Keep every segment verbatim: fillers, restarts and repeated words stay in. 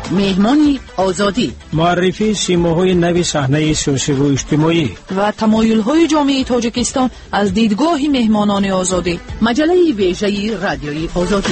مهمانی آزادی، معرفی سیماهای نوی صحنه سیاسی و اجتماعی و تمایل‌های جامعه تاجیکستان از دیدگاه مهمانان آزادی. مجله ویژه رادیوی آزادی.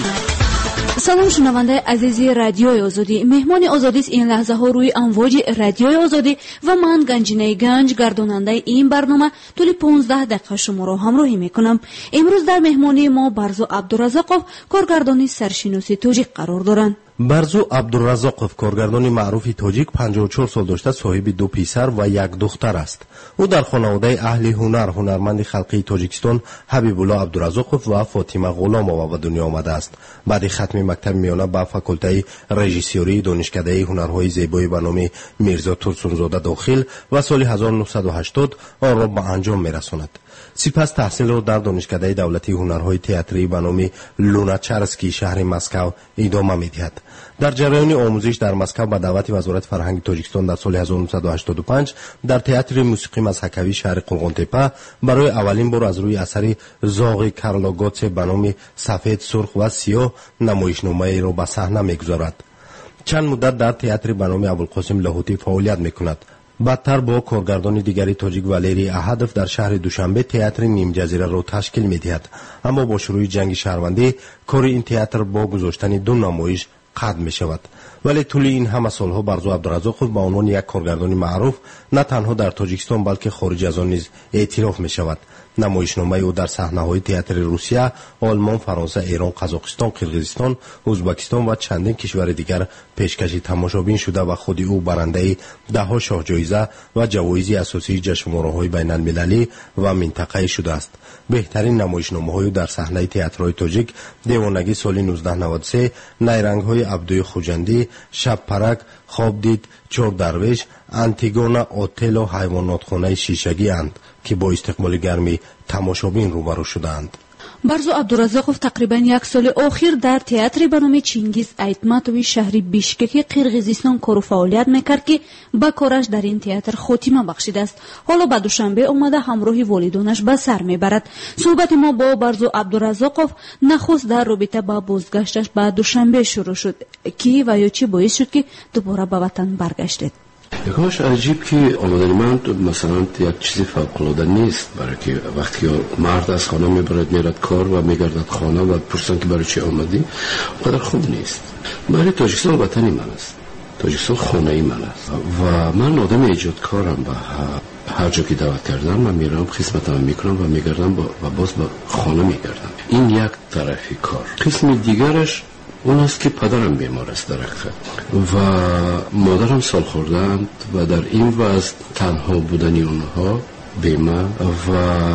سلام شنونده عزیزی رادیوی آزادی. مهمان آزادی است این لحظه ها روی امواج رادیوی آزادی و من گنجینه گنج گرداننده این برنامه طول پانزده دقیقه شما را همراهی میکنم. امروز در مهمانی ما برزو عبدالرزاقوف کارگردان سرشناسی تاجیک قرار دارند. برزو عبدالرزاقوف کارگردان معروف تاجیک پنجاه و چهار سال داشته، صاحب دو پسر و یک دختر است. او در خانواده اهل هنر هنرمند خلقی تاجیکستان حبیب الله عبدالرزاقوف و فاطمه غلامова به دنیا آمده است. بعد ختم مکتب میانه به فاکولته رژیسوری دانشکده هنرهای زیبایی به نام میرزا ترسونزاده داخل و سال هزار و نهصد و هشتاد آن را به انجام میرساند. سپس تحصیل را در دانشکده دولتی هنرهای تئاتری به نام لوناچارسکی شهر مسکو ادامه می‌دهد. در جریان آموزش در مسکو به دعوت وزارت فرهنگ تاجیکستان در سال هزار و نهصد و هشتاد و پنج در تئاتر موسیقی مذهبی شهر قرغن‌تپه برای اولین بار از روی اثر زاغ کارلو گوتسه به نام سفید، سرخ و سیاه نمایشنامه را به صحنه می‌گذارد. چند مدت در تئاتر به نام ابوالقاسم لاهوتی فعالیت می‌کند. بعدتر با کارگردان دیگری تاجیک ولیری احدف در شهر دوشنبه تئاتر نیم جزیره را تشکیل می‌دهد. اما با شروع جنگ شهروندی کار این تئاتر با گذاشتن دو نمایش قطع می‌شود. ولی طول این همه سالها برزو عبدالرزاقوف به عنوان یک کارگردان معروف نه تنها در تاجیکستان بلکه خارج از آن نیز اعتراف می‌شود. نمایشنامه او در صحنه‌های تئاتر روسیه، آلمان، فرانسه، ایران، قزاقستان، قرقیزستان، ازبکستان و چندین کشور دیگر پیشکش تماشابین شده و خود او برنده ده‌ها شاه جایزه و جوایز اساسی جشنواره‌های بین‌المللی و منطقه‌ای شده است. بهترین نمایشنامه‌های در صحنه تئاترهای تاجیک دیوانگی سال نوزده نود و سه، نیرنگ‌های عبدوی خوجندی، شب پرک، خواب دید، چور درویش، انتیگونا، اوتل و حیواناتخانه شیشگی اند که با استقبال گرمی تماشابین روبرو شدند. برزو عبدالرزاقوف تقریبا یک سال اخیر در تئاتر به نام چینگیز ایتماتوی شهری بیشکک قرقیزستان کار و فعالیت میکرد که با کارش در این تئاتر خاتمه بخشیده است. حالا به دوشنبه اومده همراه والدانش به سر میبرد. صحبت ما با برزو عبدالرزاقوف نخست در رابطه با بازگشتش به دوشنبه شروع شد. کی و یا چی باعث شد که دوباره به وطن برگشتید؟ یکاش عجیب که آمدن من مثلا یک چیزی فوق‌العاده نیست، برای که وقتی مرد از خانه میبرد میرد کار و میگردد خانه و پرسن که برای چی آمدی، قدر خوب نیست. برای تاجیکستان وطنی من است، تاجیکستان خانه ای من است و من آدم ایجادکارم. به هر جا که دعوت کردم من میرم خدمتم میکنم و میگردم و باز به خانه میگردم. این یک طرفی کار. قسم دیگرش اون است که پدرم بیمار است در حقیقت و مادرم سال خوردند و در این وضع تنها بودنی اونها به من و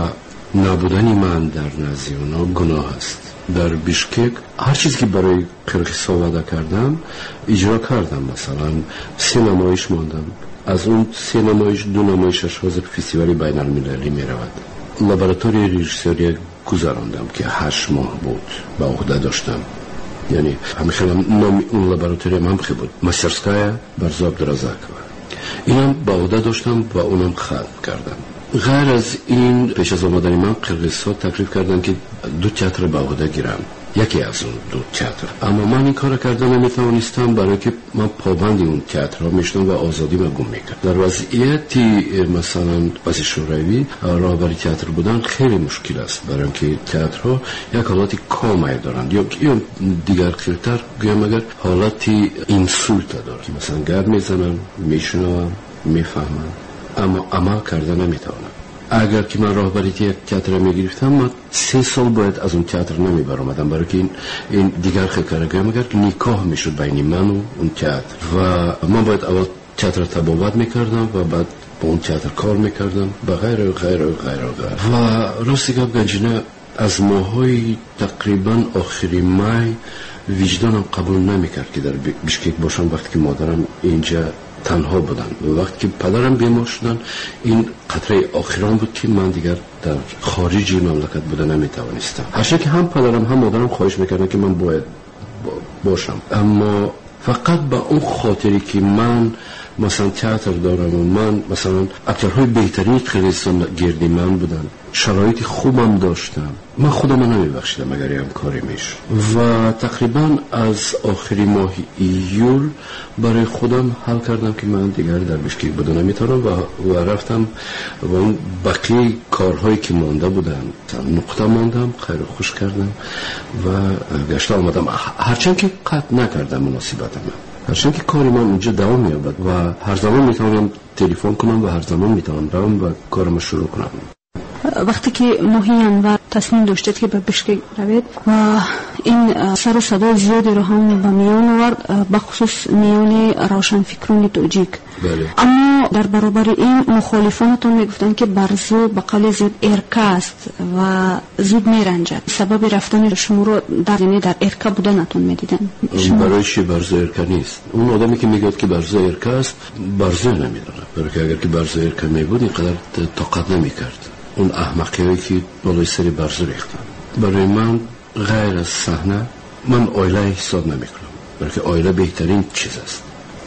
نبودنی من در نزد اونها گناه است. در بیشکک هر چیزی که برای قرقیزستان وعده کردم اجرا کردم. مثلا سه نمایش ماندم، از اون سه نمایش دو نمایشش حاضر فستیوال بین المللی می رود. لابراتوری رژیسوری گذراندم که هشت ماه بود با عهده داشتم، یعنی همیشه نام اون لابراتوری هم خیلی بود، ماسترسکایا برزو عبدالرزاقوف. اینم با عهده داشتم و اونم ختم کردم. غیر از این پیش از آمدن من قرقیزستان تکلیف کردن که دو تئاتر با عهده گیرم، یکی از اون دو تئاتر. اما من این کار کردم نمیتوانستم برای که من پابند اون تئاترها میشدم و آزادی ما گم میکرد. در وضعیتی مثلا وضع شوروی راهبری تئاتر بودن خیلی مشکل است، برای اینکه تئاترها یک حالتی کامل دارند یا یا دیگر خیلی‌تر گویم اگر حالتی اینسولت دارند که مثلا گرد میزنن، میشنون، میفهمن اما عمل کردن نمیتوانن. اگر که من راهبری یک تئاتر میگرفتم من سه سال باید از اون تئاتر نمی برآمدم، برای که این, این دیگر خیلی اگر نکاح میشد بین من و اون تئاتر و من باید اول تئاتر تبابت میکردم و بعد با اون تئاتر کار میکردم و غیره و غیره و غیره و غیره. و راستی گفت گنجینه از ماهای تقریبا آخری مای وجدانم قبول نمیکرد که در بیشکک باشم وقتی که مادرم اینجا تنها بودن و وقتی که پدرم بیمار شدن این قطره آخران بود که من دیگر در خارجی مملکت بودن نمیتوانستم. هرچند که هم پدرم هم مادرم خواهش میکردن که من باید باشم، اما فقط با اون خاطری که من مثلا تئاتر دارم و من مثلا اکترهای بهترین قرقیزستان گردی من بودن، شرایط خوبم داشتم، من خودم نمیبخشیدم اگر هم کاری میشه و تقریبا از آخری ماه ایول برای خودم حل کردم که من دیگر در بیشکک بودن نمیتونم و, و رفتم و اون بقیه کارهایی که مانده بودن نقطه ماندم، خیر خوش کردم و گشته آمدم، هرچند که قطع نکردم مناسبت من، هرچند که کاری من اونجا دوام میابد و هر زمان میتونم تلفن کنم و هر زمان میتونم برم و کارم شروع کنم. وقتی که ماهی انور تصمیم داشتید که به بیشکک روید و این سر و صدا زیادی رو هم به میان آورد، به خصوص میان روشنفکران توجیک، بله. اما در برابر این مخالفانتون میگفتن که برزو به قول زیاد ارکه است و زود میرنجد، سبب رفتن شما رو در یعنی در ارکه بودنتون میدیدن. برای چی برزو ارکه نیست؟ اون آدمی که میگه که برزو ارکه است برزو نمیدونه، برای که اگر که برزو ارکه میبود اینقدر طاقت نمیکرد. اون احمقی هایی که بالای سری برزو ریختن. برای من غیر از صحنه من آیله حساب نمی کنم، برای که آیله بهترین چیز است.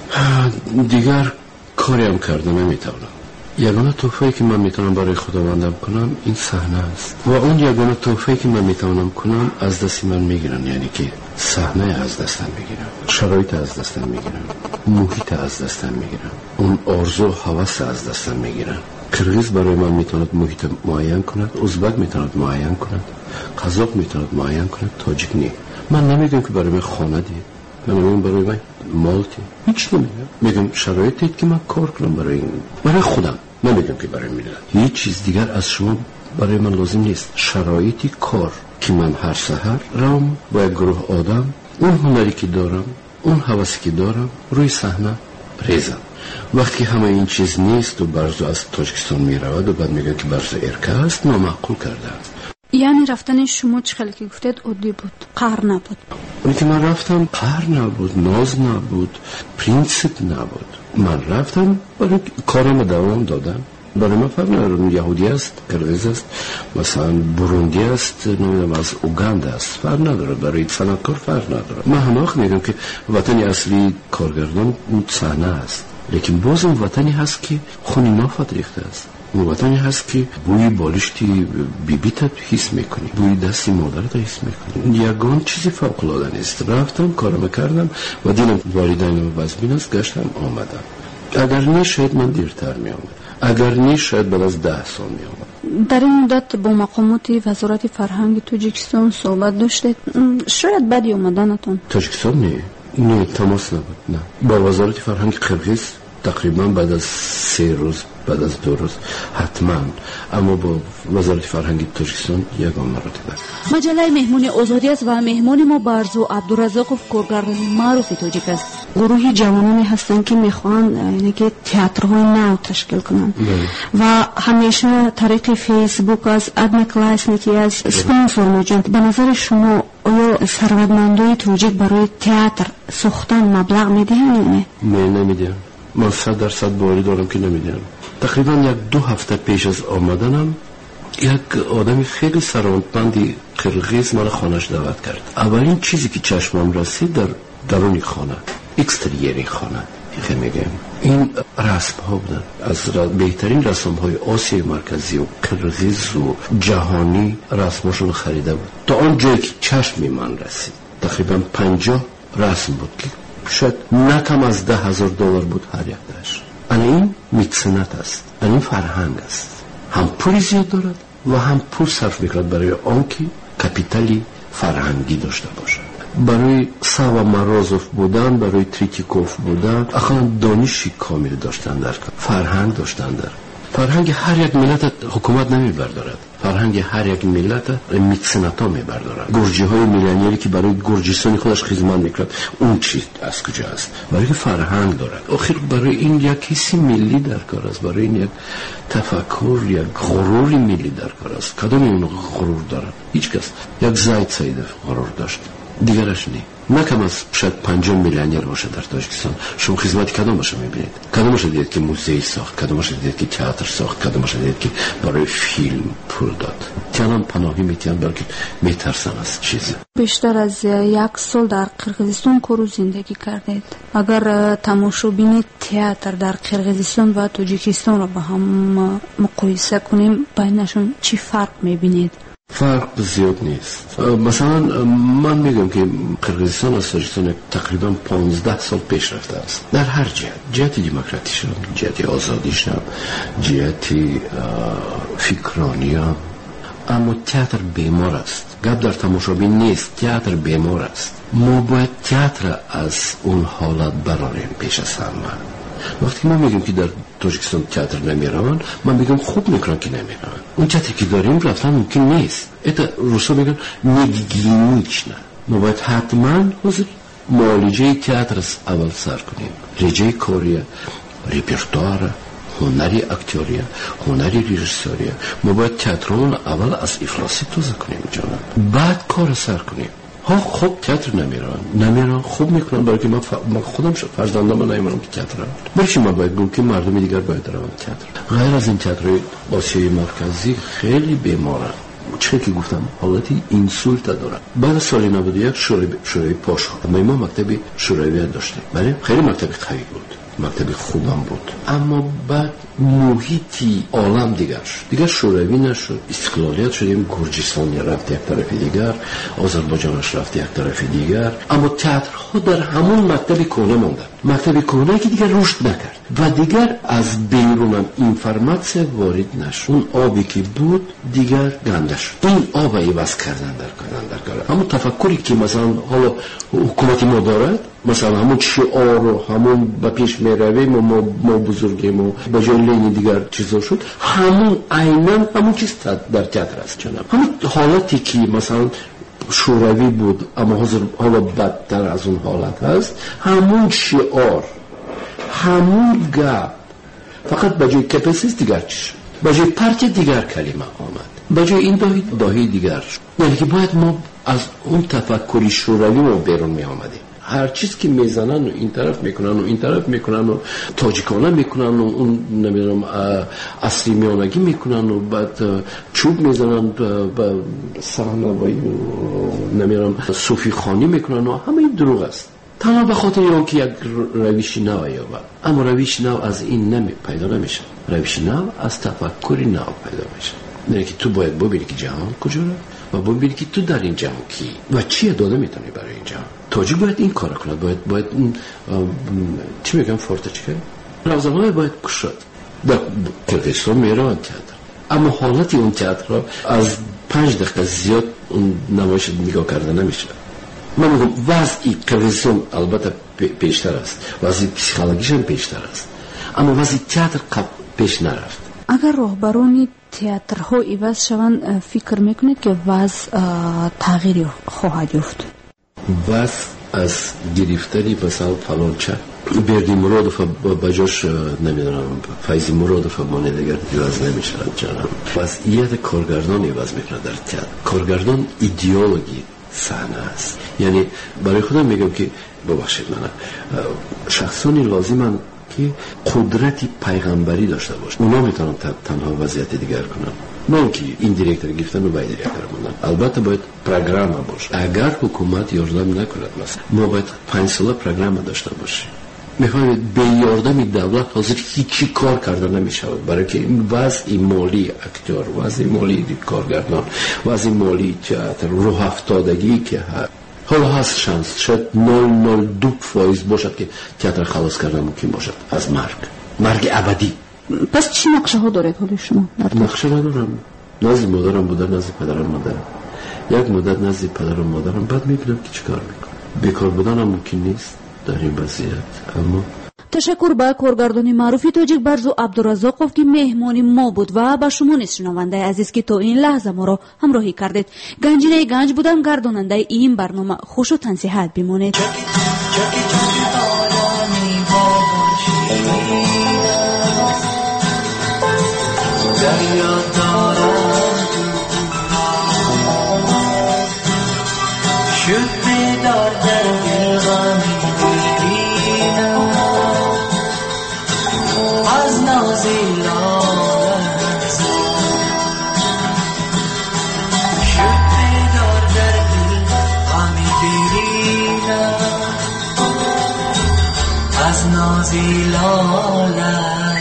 دیگر کاری هم کرده نمیتونم. یگانه تحفه‌ای که من میتونم برای خداوندم کنم این صحنه است و اون یگانه تحفه‌ای که من میتونم کنم از دست من میگیرن، یعنی که صحنه از دستم میگیرن، شرایط از دستم میگیرن، محیط از دستم میگیرن، اون آرزو و هوس از دستم میگیرن. قرقیز برای من میتواند محیط معین کند، ازبک میتواند معین کند، قزاق میتواند معین کند، تاجیک نه. من نمیگم که برای من خانه دی، من نمیگم برای من مالتی، هیچ نمیگم. میگم شرایطی که من کار کنم برای این، برای خودم، نمیگم که برای ملت. هیچ چیز دیگر از شما برای من لازم نیست. شرایطی کار که من هر سحر رام با یک گروه آدم اون هنری که دارم، اون حواسی که دارم روی صحنه ریزم. وقتی همه این چیز نیست و برزو از تاجیکستان می رود و بعد میگن که برزو ارکه است، نامعقول کرده است. یعنی رفتن شما چخیلی که گفتید عادی بود، قهر نبود؟ اونی که من رفتم قهر نبود، ناز نبود، پرینسیپ نبود. من رفتم برای کارم دوام دادم. برای من فرق نداره یهودی است، قرقیز است، مثلا بروندی است، نمیدونم از اوگاندا است، فرق نداره. برای صنعتکار فرق نداره. من همه وقت میگم که وطن اصلی کارگردان اون صحنه است، لیکن باز اون وطنی هست که خونی نافت ریخته است. اون وطنی هست که بوی بالشتی بیبیت حس میکنی، بوی دستی مادرت حس میکنی. یگان چیزی فوق العاده نیست. رفتم کارم کردم و دیدم والدینم وزبین است، گشتم آمدم. اگر نه شاید من دیرتر می آمد، اگر نه شاید بعد از ده سال می آمد. در این مدت با مقامات وزارت فرهنگ تاجیکستان صحبت داشتید؟ شاید بعدی اومدنتون تاجیکستان نه نه تماس نبود. نه با وزارت فرهنگ قرقیز تقریبا بعد از سه روز، بعد از دو روز حتما، اما با وزارت فرهنگ تاجیکستان یگان مراتب. مجله مهمون آزادی است و مهمون ما برزو عبدالرزاقوف کارگردان معروف تاجیک است. گروه جوانانی هستند که میخوان یعنی که تئاترهای نو تشکیل کنند و همیشه طریق فیسبوک از ادنکلاسنیکی از اسپانسور میجوند. به نظر شما آیا ثروتمندای تاجیک برای تئاتر ساختن مبلغ میدهند؟ نه نمیدهند. من صد درصد باوری دارم که نمیدونم. تقریبا یک دو هفته پیش از آمدنم یک آدمی خیلی ثروتمندی قرقیز مرا خانهش دعوت کرد. اولین چیزی که چشمم رسید در درون خانه، اکستریری خانه، خیلی میگم این رسم ها بودن از بهترین رسم های آسیای مرکزی و قرقیز و جهانی رسماشون خریده بود. تا آن جایی که چشمی من رسید تقریبا پنجاه رسم بود که شاید نه کم از ده هزار دلار بود هر یک داشت. این میکسنت است، این فرهنگ است. هم پولی زیاد دارد و هم پول صرف میکرد برای آنکه کپیتالی فرهنگی داشته باشد. برای ساوا مرازوف بودن، برای تریتیکوف بودن، اصلا دانشی کامل داشتن در فرهنگ داشتن در فرهنگ هر یک ملت حکومت نمیبردارد. فرهنگ هر یک ملت میکسنتا میبردارد. گرجی های میلانیری که برای گرجستان خودش خدمت میکرد، اون چیز از کجا است؟ برای فرهنگ دارد. آخر برای این یک حسی ملی در کار است، برای این یک تفکر، یک غرور ملی در کار است. کدام این غرور دارد؟ هیچ کس. یک زاید سید غرور داشت. دیگرش نی. نه کم از شاید پنجم میلیونر باشه در تاجیکستان. شما خدمت کدامش میبینید؟ کدامش دیدید که موزه ساخت، کدامش دیدید که تئاتر ساخت، کدامش دیدید که برای فیلم پول داد. تیانم پناهی میتیان بلکه میترسن از چیزی. بیشتر از یک سال در قرقیزستان کارو زندگی کردید. اگر تماشابین تئاتر در قرقیزستان و تاجیکستان رو با هم مقایسه کنیم بینشون چی فرق میبینید؟ فرق زیاد نیست. مثلا من میگم که قرقیزستان از تاجیکستان تقریبا پانزده سال پیش رفته است در هر جهت، جهت دموکراتیش، جهت آزادیش، جهت فکرانی. اما تئاتر بیمار است. گپ در تماشابین نیست، تئاتر بیمار است. ما باید تئاتر از اون حالت براریم پیش از همه. وقتی ما میگیم که در تاجیکستان تئاتر نمیرن، من میگم خوب میکنن که نمیرن. اون تئاتری که داریم رفتن ممکن نیست. ایتا روسا میگن نگینیچ نه. ما باید حتما حاضر معالجه تئاتر اول سر کنیم. رجه کاریه، ریپرتواره، هنری اکتوریه، هنری ریژیسوریه. ما باید تئاترون اول از افلاسی توزه کنیم جانم. بعد کار سر کنیم. ها خوب تئاتر نمیرن نمیرن خوب میکنن برای که من, ف... من خودم فرزندم من نمیرم که تئاتر رو برای که ما باید بگم که مردم دیگر باید روند تئاتر. غیر از این تئاتر آسیای مرکزی خیلی بیمارن. چه که گفتم حالتی اینسولت دارن. بعد سال نود و یک شورای شورای پاش شد. ما مکتب شوروی داشتیم. بله خیلی مکتب قوی بود. مکتب خوبم بود. اما بعد محیطی عالم دیگر شد. دیگر شوروی نشد. استقلالیت شدیم. گرجستان رفت یک طرف دیگر، آذربایجانش رفت یک طرف دیگر. اما تئاترها در همون مکتب کهنه ماندن. مکتب کهنه که دیگر رشد نکرد و دیگر از بیرونم اینفورماسیون وارد نشد. اون آبی که بود دیگر گنده شد. این آب عوض کردن در کردن در کردن. اما تفکری که مثلا حالا حکومت ما دارد، مثلا همون شعار رو همون با پیش میرویم و ما, ما بزرگیم و با جای لینی دیگر چیزا شد، همون عیناً همون چیز در تئاتر است جناب. همون حالتی که مثلا شوروی بود اما حاضر حالا بدتر از اون حالت هست، همون شعار، همون گپ، فقط با جای کپسیس دیگر چی شد، با جای پرچه دیگر کلمه آمد، با جای این داهی داهی دیگر شد. یعنی که باید ما از اون تفکری شوروی ما بیرون می آمدیم. هر چیز که میزنن و این طرف میکنن و این طرف میکنن و تاجیکانه میکنن و اون نمیدونم اصلی میانگی میکنن و بعد چوب میزنن و صحنه‌وایی و نمیدونم صوفی خانی میکنن و همه این دروغ است. تنها به خاطر اون که یک روش نو آورد. اما روش نو از این نمی پیدا نمیشه. روش نو از تفکر نو پیدا میشه. نه که تو باید ببینی که جهان کجاست و ببینی که تو در این جهان کی و چی داده میتونی برای این جهان. تاجیک باید این کار کنه، باید باید چی میگم فورتچکه روزنامه باید کشد. در قرقیزستان میرن تئاتر، اما حالتی اون تئاتر از پنج دقیقه زیاد اون نمایش نگاه کرده نمیشه. من میگم وضعی قرقیزستان البته پیشتر است، وضعی پسیکولوژیش هم پیشتر است، اما وضعی تئاتر پیش نرفت. اگر راهبرانی تئاترها عوض شوند فکر میکنید که وضع تغییری خواهد یافت؟ وضع از گرفتنی مثلا فلانچه بردی مرادف بجاش نمیدونم فیضی مرادف مانه دیگر عوض نمیشه جانم. وضعیت کارگردان عوض میکنه در تئاتر. کارگردان ایدئولوژی صحنه است. یعنی برای خودم میگم که ببخشید من شخصانی لازمن که قدرتی پیغمبری داشته باشه. اونا میتونن تنها وضعیت دیگر کنن. نه که این دیرکتر گرفتن و باید دیرکتر موندن. البته باید پروگرام باشه. اگر حکومت یاردم نکند مثلا ما باید پنج ساله پروگرام داشته باشیم. میفهمید به یاردم دولت حاضر هیچی کار کرده نمیشه برای که وضع مالی اکتور، وضع مالی کارگردان، وضع مالی تئاتر، راه افتادگی که هست. حالا هست شانس شاید نول نول دو فایز باشد که تئاتر خلاص کردن ممکن باشد از مرگ، مرگ ابدی. پس چی نقشه ها دارید حالی شما؟ نقشه ندارم. نزد مادرم بودم، نزد پدرم مادرم. یک مدت نزد پدرم مادرم، بعد میبینم که چیکار میکنم. بیکار بودن هم ممکن نیست در این وضعیت. اما تشکر به کارگردانی معروفی تاجیک برزو عبدالرزاقوف که مهمانی ما بود و به شما نیز شنونده عزیز که تا این لحظه ما را همراهی کردید. گنجینه گنج بودم، گرداننده این برنامه. خوش و تنصیحت بمانید. Should بدار در دل غمی بینم از نازی لالت شد بدار در دل غمی بینم از نازی لالت